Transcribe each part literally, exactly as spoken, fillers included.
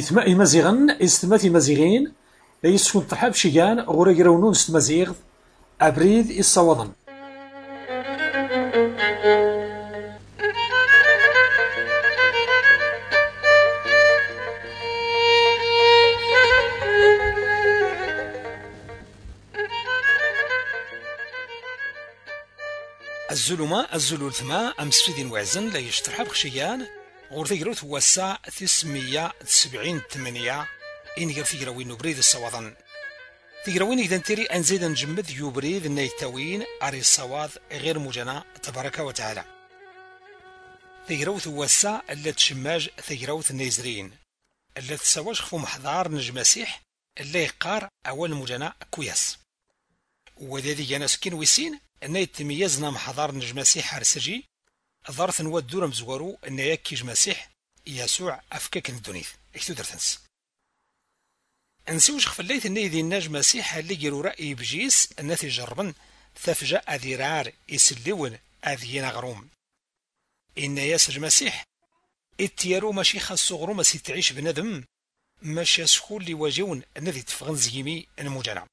إثماء مزيغن استمات مزيغين لا يسكن ترحاب شيغان غورا يراونون استمازيغ أبريد الصوضن. الزلمة الزلول ثما أمسفيدين وعزن لا يشترحب خشيان غور ثيقروت هو الساعة تسمية سبعين ثمانية إن غير ثيقروين نبريد الصوضن ثيقروين إذا نتيري أنزيد نجمد يبريد النيتاوين أري الصواض غير مجانا تبارك وتعالى ثيقروت هو الساعة اللي تشماج ثيقروت النيزرين اللي تسواج خفو محضار نجمسيح اللي يقار أول مجانا كوياس وذي جانا سكين ويسين أن يتميزنا محضار نجمسيح هرسجي ظرث نود دور مزورو أن يكيج مسيح يسوع أفكاك الدنيث إكتو درتنس أنسوش خفليت أن يدي النجم مسيح اللي جيرو رأي بجيس أن تجربن ثفجأ أذيرار يسلون أذينا غروم إن يسج مسيح اتيارو ماشي خاصو غروم سي تعيش بندم ماشي يسكول لي واجون الذي تفغن زيمي المجنع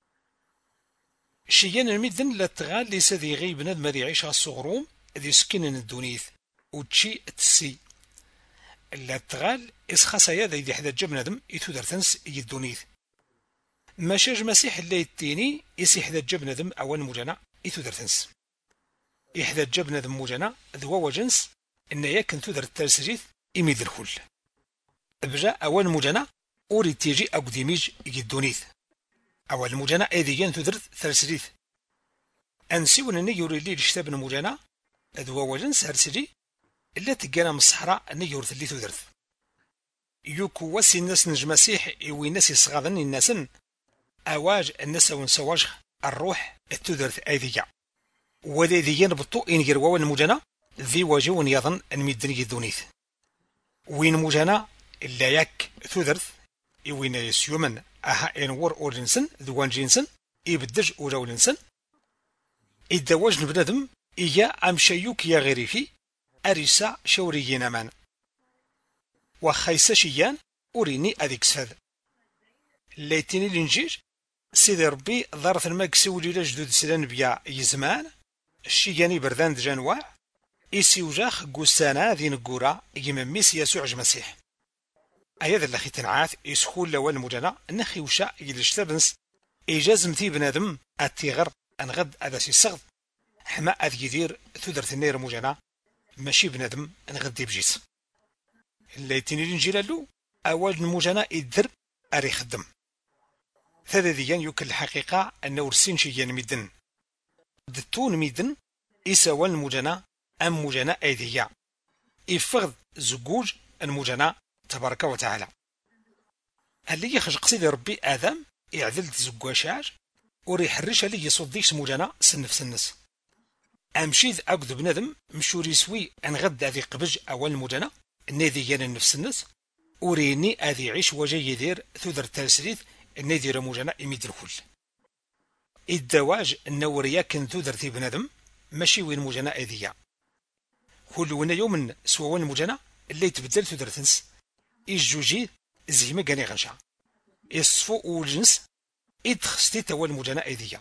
شيان المدن لا تغال لي سذي غيب ندم ذي يعيش الصغروم ذي سكن الدونيث وتشي تسي لا تغال إس خاصايا ذي ذي حدا جب ندم يتودر تنس يدونيث ماشاج مسيح اللي يتيني إس يحدا جب ندم أول مجانا يتودر تنس يحدا جب ندم مجانا ذو وجنس إن ياكن تودر الترسجيث إميد الكل بجا أول مجانا أوري تيجي أقديميج يدونيث أول مجانا أيديان تدرت ثرسريث أنسيون أن يوري لي لشتاب مجانا أذو وجنس هرسري إلا تقانا من الصحراء أن يورث اللي تدرت يوكو واسي الناس نجمسيح يوي ناس يصغادن الناس أواج الناس ونسواج الروح التدرت أيديا وذي ذيان بطو إن يرواو المجانا ذي واجون يظن أن مدني الدونيث وين مجانا إلا ياك تدرت يوين يسيومن أها إنور أورنسن ذوان جينسن يبدج أورولنسن إذا وجن بندم إيا أم شيوك يا غيري في أريسا شوريين مان وخيسا شيان أوريني أذيك سهد ليتيني الإنجيل سيدي ربي ظرف الماك سولي لجدود سلان بيا يزمان الشياني بردان دجانوا إيسي وجاخ قوسانا ذي نقورا يمميس يسوع المسيح أيضا اللي تنعاث يسخول لوال مجانا نخي وشاء يلشتبنس إيجاز مثي بنادم أتيغر أنغد أداسي الصغد حما أذ يدير ثدرت النير مجانا ماشي بنادم أنغد بجيس اللي تنيرين جلالو أول مجانا إدر أري خدم ثذا ذيان يوكل الحقيقة أنه رسين شيان ميدن دتون ميدن إساوال المجانا أم مجانا أيديا إفغد زقوج المجانا تبارك وتعالى اللي يخرج سيدي ربي آدم يعدل تزقواشاج وريحرش اللي يصديش مجانا سنف سنس أمشيذ أقد بندم مشوري يسوي أن غدا ذي قبج أول مجانا النادي ين النفس النس وريني أذي عيش وجاي يدير ثذر ترسريث النادي رمجانا يميد الكل الدواج النوريا كن ثذر ذي بندم ماشي وين مجانا أذية كل وين يوم سوا وين مجانا اللي تبدل ثذر تنس الجوجي زي ما كان غنشا الصفو والجنس ادخستي توا المجانا ايديا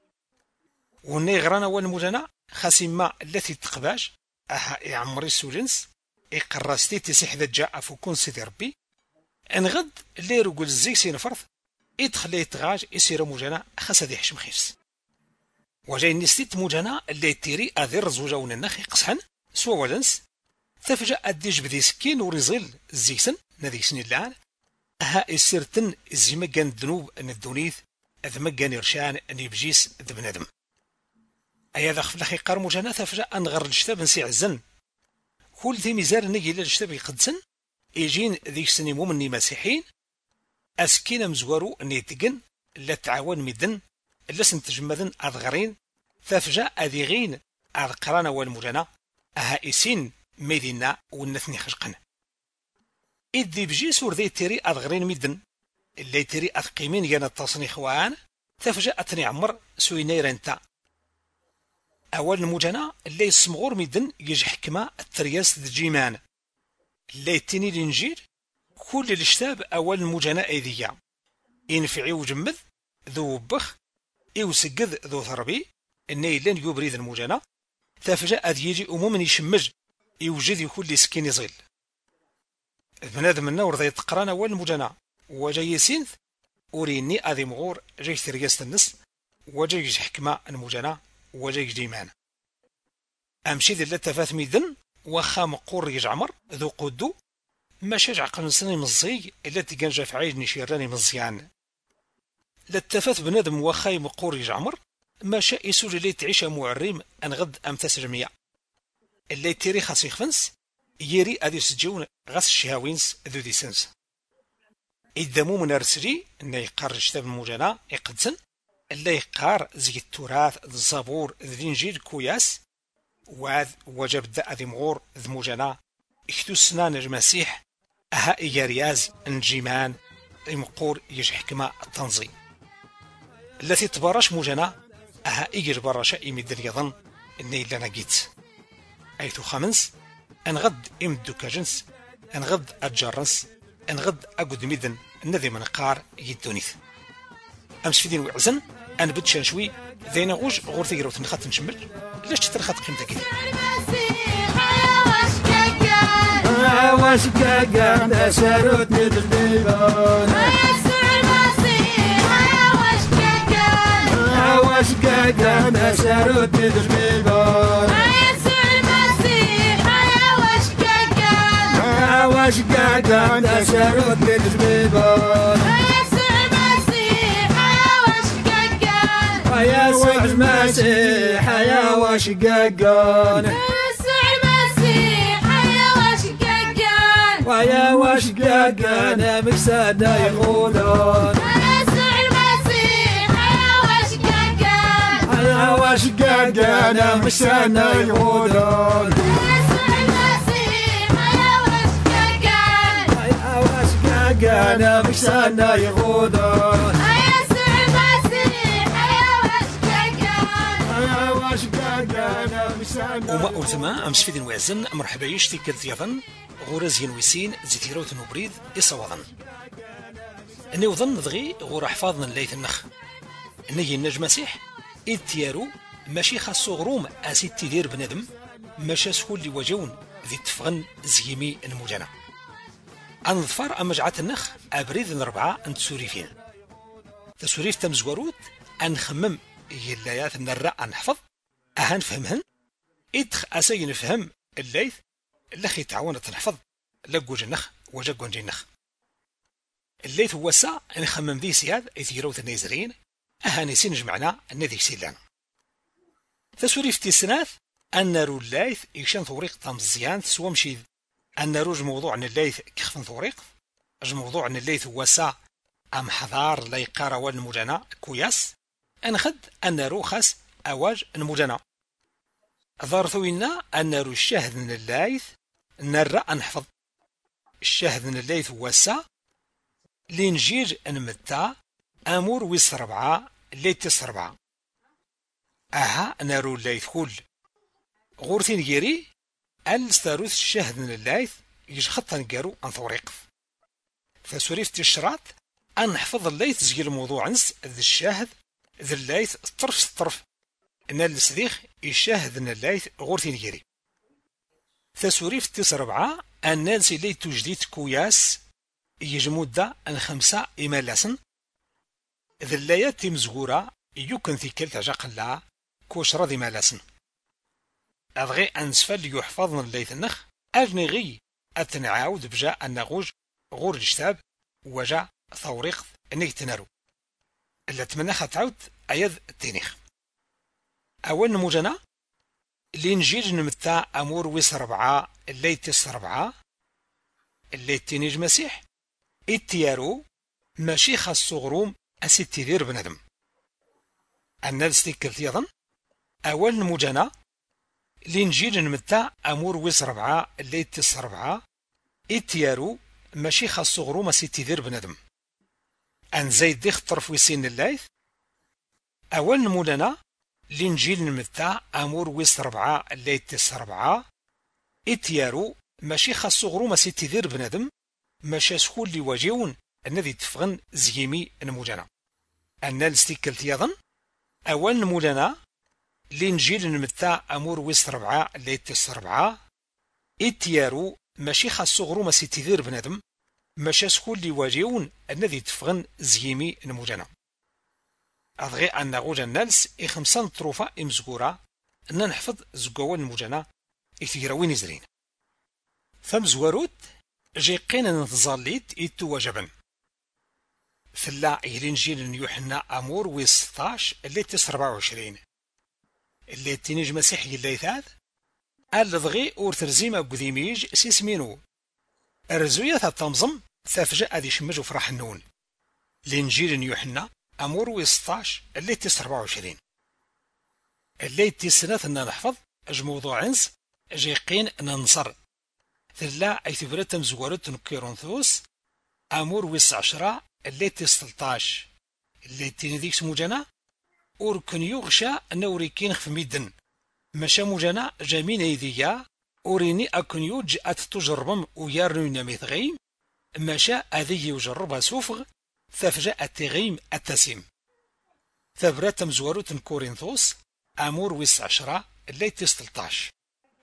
وني غرانا والمجانا خاسما التي تقباش اها يعمري السوجنس اقراستي تسيح ذا جاء فكون سيدي ربي انغد اللي رجل الزيك سينفرث ادخل يتغاج يصير مجانا خاص هذه حشم خيس وجاي نستيت مجانا اللي تيري اذير زوجا ونخي قصحن سوا ولنس تفجأ أديج بدي سكين وريزيل الزيكسن نذيك سنين الآن ها السيرتن زي ما كان الذنوب أن الدونيث إذ ما كان يرشان أن يبجيس ذ بنادم أيا ذا خفل أخي قار مجانا تفجأ أنغر الجتاب نسي عزن كل ذي ميزار نجي للجتاب يقدسن يجين ذيك سنين مؤمني مسيحين أسكين مزورو أن يتقن لا تعاون مدن لا سنتجمدن أذغرين تفجأ أذيغين أذقرانا والمجانا أها إسين ميدينا والنثني خشقنا إذ بجي سور ذي تيري أذغرين مدن اللي تيري أثقيمين يانا التصني خوان تفجأ أتني عمر سويني رنتا أول مجانا اللي يسمغور مدن يجي حكمة الترياس ذي جيمان اللي تيني الإنجيل كل الشتاب أول المجانا أيديا ينفعي وجمد ذو بخ يوسقذ ذو ثربي النيلان يبريد المجانا تفجأ يجي أموما يشمج يوجد كل سكين يصيل بنادم النور ذا يتقران أول المجانا وجاي سينث أوريني أذي مغور جاي ترياس النس وجاي حكمة المجانا وجاي ديمان أمشي ذي اللتفات ميدن وخا مقور يجعمر ذو قدو ما شجع قنصني مزي إلا تيجان في عيد نشيراني مزيان لتفات بنادم وخاي مقور يجعمر ما شاء يسوج اللي تعيش معريم أنغد أم تسرمية اللي تيري خاص يخفنس يري أدي سجون غاس الشهاوينس ذو دي سنس إدامو من أرسلي إنه يقار الشتاب المجانا يقدسن اللي يقار زي التراث الزبور الإنجيل كوياس وذ وجب ذا أذي مغور ذ مجانا اكتو سنان المسيح أها إيجارياز انجيمان المقور يج حكمة التنظيم التي تبرش مجانا أها إيجر برشا إمد يظن إني لنا جيت أيتو خامنس أنغد إمدو كجنس أنغد أتجرنس أنغد أقود ميدن النذي من قار يدونيث أمس في دين وعزن أنا بدشان شوي ذينا غوج غورتي جروت نخات نشمل ليش ترخط قيمتك كده واش كاكا تسارت ندبيبون واش كاكا تسارت ندبيبون واش كاكا تسارت ندبيبون يا سوى المسيح يا واش كاكا ويا واش كاكا مكسانا يغولون يسوع المسيح يا واش كاكا يا واش كاكا مكسانا يغولون يسوع المسيح يا واش كاكا يا واش كاكا مكسانا يغولون يسوع المسيح يا واش كاكا يا واش كاكا مكسانا وما أولتما أمس في دين وعزن مرحبا يشتي كالثيافن غورز ينويسين زيتيروت نوبريد إصواضن إني وظن ضغي غور حفاظنا الليث النخ إني النجم مسيح إتيارو ماشي خاصو غروم أسيد تدير بندم ماشا سهول لوجون ذي تفغن زيمي المجانا أنظفر أمجعات النخ أبريد الأربعة أن تسوريفين تسوريف تمزوروت أنخمم يلايات من الرأى نحفظ أهان فهمهن إدخ أسي نفهم الليث اللخي تعاون تنحفظ لقوج النخ وجقون جي النخ الليث هو الساعة أن خمم ذي سياد إثيروت النيزرين أهانيسين جمعنا النذي سيلان تسوريف تيسناث أن نارو الليث يكشن ثوريق تمزيان سوى مشيذ أن ناروج موضوع أن الليث كخفن ثوريق أج موضوع أن الليث هو الساعة أم حضار لا يقار والمجانا كوياس أنخد أن نارو خاس أواج المجانا ظرثوينا أن نارو الشاهد من الليث نرى أنحفظ الشاهد من الليث هو الساعة لنجيج أنمتا أمور ويس ربعة ليت تس ربعة أها نارو الليث كل غورتين جيري الستاروث الشاهد من الليث يج خطا نقارو أن ثوريقف فسوريفت الشراط أنحفظ الليث زي الموضوع نس ذي الشاهد ذي الليث طرف طرف إن السديخ يشاهد من الليث غورتين جيري تسوريف تس ربعة الناس اللي تجديد كوياس يجمود دا أن خمسة إمالاسن ذي اللايات تمزغورة يمكن في كل تجاقلا كوشرة ذي مالاسن أبغي أنسفل يحفظن الليث النخ أجني غي أتنعاود بجا النغوج غور الشتاب وجا ثوريق أنك تنارو اللي تمنخ تعود أيض التنيخ أول نموجنا اللي نجيج نمتا أمور ويس ربعة اللي تس ربعة اللي تنيج مسيح اتيارو ماشي خاصو غروم أسي تدير بندم الناس تكل أيضا أول نموجنا اللي نجيج نمتا أمور ويس ربعة اللي تس ربعة اتيارو ماشي خاصو غروم أسي تدير بندم أن زيد ديخ طرف ويسين الليث أول نموجنا لنجيل نمتا أمور ويس ربعة اللي تس ربعة اتيارو ماشي خاصو غروم أسي تدير بندم ماشا سكول اللي واجيون الذي تفغن زيمي نموجانا أن الستيكل يظن أول نمولانا لنجيل نمتا أمور ويست ربعة اللي تس ربعة إتيارو ماشي خاصو غرو ما سيتيذير بنادم ماشا سكول اللي واجيون الذي تفغن زيمي نموجانا أضغي أن غوجا نالس إي خمسان طروفة إمزقورة أن نحفظ زقوان نموجانا إثيراوين زرين ثم زواروت جيقين نتظليت إتو وجبا ثلا إلينجيل يوحنا أمور ويستاش اللي تس ربعة وعشرين اللي تنيج مسيحي اللي ثاث الضغي اور ترزيمة قديميج سيسمينو الرزوية تنظم ثافجاء ذي شمج وفرح النون الإنجيل يوحنا أمور ويستاش اللي تس ربعة وعشرين اللي تسنات أن نحفظ أج موضوع عنز جيقين ننصر ثلا أي ثبرت مزورت كيرونثوس أمور ويس عشرة اللي تسلطاش اللي تنديك سموجانا اور كن يغشى نوريكين في ميدن مشا موجانا جامين ايديا اوريني اكن يوج اتتجربم ويارنو ميثغيم مشا اذي يجربها سوفغ ثفجا التغيم التسيم ثبرات مزوروت كورنثوس امور ويس عشرة اللي تسلطاش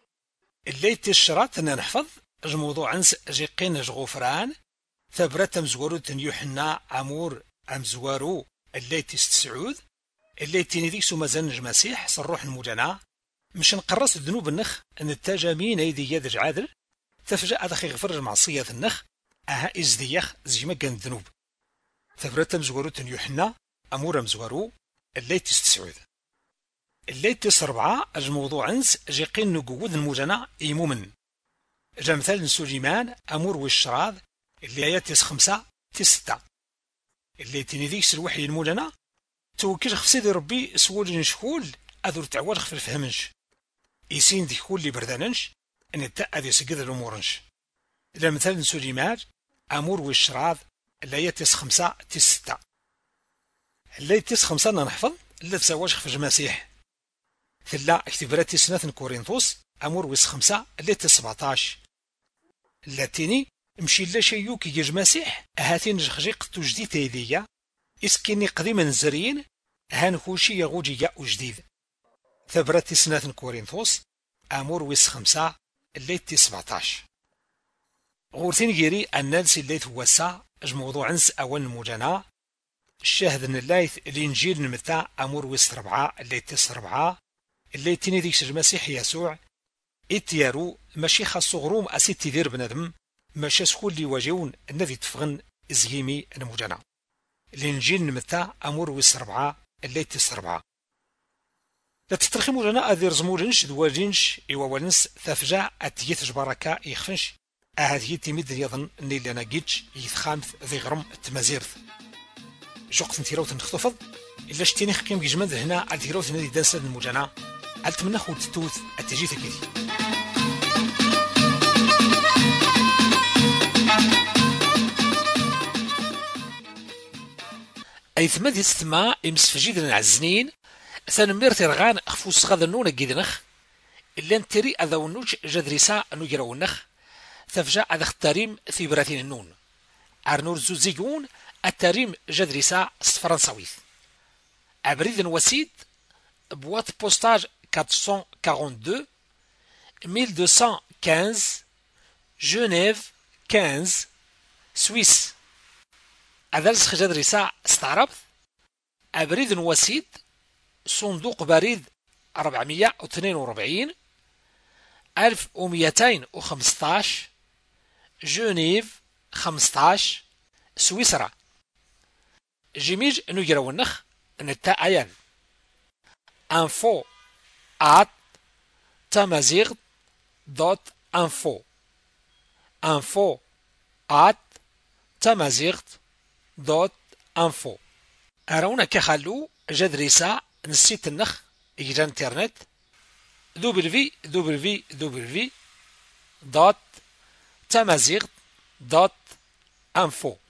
اللي تشرات ان نحفظ الموضوع عنس جيقين جغفران ثبرات مزوروت يوحنا امور امزوارو اللي تستسعود اللي تينيديك سو مازال المسيح صروح المجانا مش نقرص الذنوب النخ ان التاجامين ايدي يد عادل تفجأ هذا غفر المعصية النخ اها ازدياخ زيما كان الذنوب ثبرت مزوروت يوحنا امور مزوارو اللي تستسعود اللي تسربعة الموضوع عنس جيقين نقود المجانا ايمومن جا مثال سليمان امور والشراذ اللي هي تس خمسة تس ستة اللي تينيديك سلوحي المجانا توكيش خفسيدي ربي سول نشكول اذور تعوال خفر فهمنش يسين دي كل اللي برداننش ان التاء ذي سقد الامورنش الا مثلا سليمان امور والشراذ اللي هي تس خمسة تس ستة اللي تس خمسة نحفظ اللي تسواش خفر المسيح ثلا اكتبرات سنة كورنثوس امور ويس خمسة اللي تس سبعتاش اللاتيني مشي لا شيوك يجي مسيح هاتين جخجيق تجديد تيدية إسكيني قديما الزرين هانكوشي يغوجي ياء جديد ثبرت سنة كورنثوس أمور ويس خمسة اللي تي سبعتاش غورتين جيري النالس اللي توسع الموضوع عنس أول المجانا الشاهد ان اللايث الإنجيل نمتا أمور ويس ربعة اللي تي ربعة اللي تيني ديكش المسيح يسوع إتيارو ماشي خاصو غروم أسيت تدير بنادم ماشي سكول اللي واجهون الذي تفغن زيمي المجانا الإنجيل نمتا أمور ويس ربعة اللي تس ربعة لا تترخمو لنا أذير زمولنش دواجينش إوا والنس ثافجا أتيت جباركا يخفنش أهذي تيميد يظن أني لنا جيتش يتخامث ذي غرم التمازيرث جوقت نتيروت نخطفض إلا شتيني خقيم جمد هنا أتيروت نادي دانسد المجانا ألتمنى خود تتوث أتجيت كيدي أي ثماد يستمع إمسفجيد العزنين ثانمير ترغان أخفوس غاذا نونا جيدنخ إلا نتري أذا ونوش جدريسا أنو يراونخ ثفجا أذا اختاريم ثيبراتين النون أرنور زوزيقون التاريم جدريسا فرنساويث أبريد وسيد بوات بوستاج أربعمية واثنين وأربعين ألف ومئتين وخمسة جنيف خمسة سويس هذا السخ جدريسا استعربت أبريد وسيد صندوق بريد أربعمية واثنين وأربعين ألف ومئتين وخمسطاش جنيف خمسطاش سويسرا جيميج نجرو النخ نتا أيان info at tamazigh دوت info info at tamazigh دوت info أرونا كخلو جدريسا نسيت النخ يجي انترنت دبليو دبليو دبليو دوت tamazigh دوت info